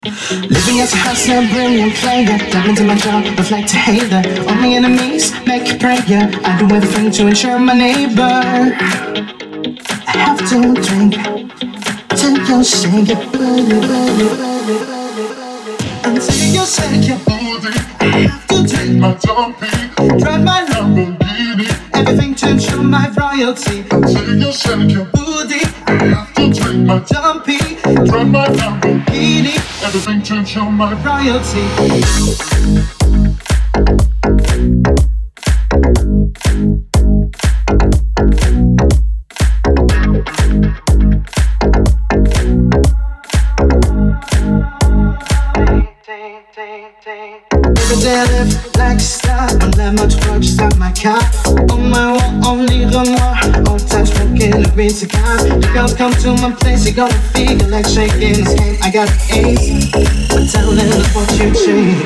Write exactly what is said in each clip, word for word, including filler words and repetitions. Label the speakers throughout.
Speaker 1: Living as a hustler, brilliant player. Dive into my job, but like to hate her. All my enemies make a prayer. I do everything to ensure my neighbor. I have to drink till you shake your booty, booty, booty, booty. Until you shake your booty. I have to drink my dumpy. Drive my Lamborghini. Everything to ensure my royalty. Until you shake your booty. I have to drink my dumpy. Drive my Lamborghini. Everything to ensure my royalty. Every day I live like a star. Don't let much work stop my car. On my wall, only remorse. Old time smoking a green cigar. The girls come to my place, you gonna feel like shaking this game. I got the ace, but tell them what you change.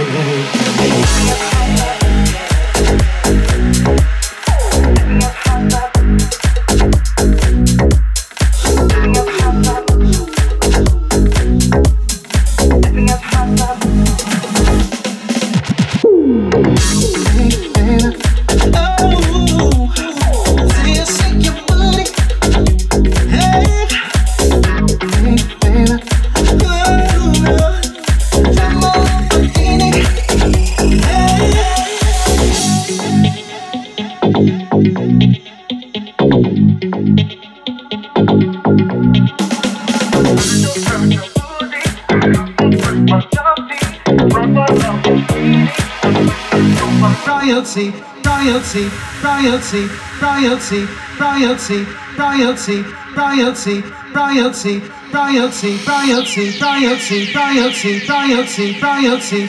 Speaker 1: Royalty, royalty, royalty, royalty, royalty, royalty, royalty, royalty, royalty, royalty, royalty, royalty, royalty, royalty,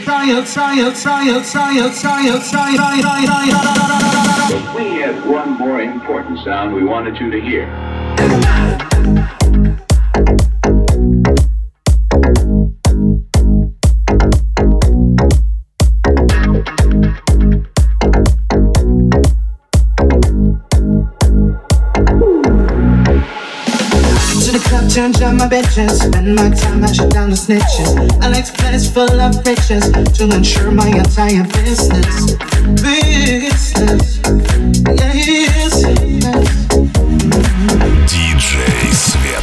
Speaker 1: royalty, royalty.
Speaker 2: But we have one more important sound we wanted you to hear.
Speaker 1: Turn down my bitches, spend my time, I shut down the snitches. I like to place full of riches to ensure my entire business. Business, yes, yes.
Speaker 3: диджей Свет.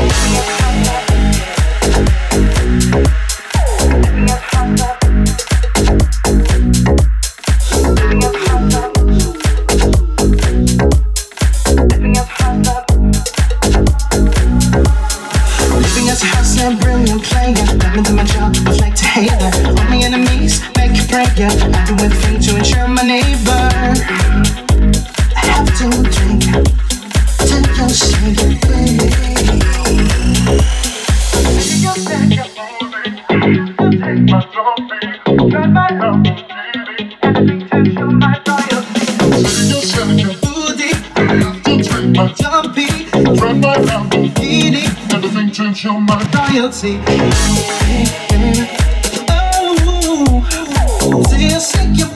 Speaker 1: Yeah, I do everything to ensure my neighbor. I have to drink till you shake it, baby. You take your booty, you take my trophy, drive my Lamborghini, everything to ensure my royalty. You shake your booty, I have to drink my dumpy, drive my Lamborghini, everything to ensure my royalty. Hey, hey. See you shake your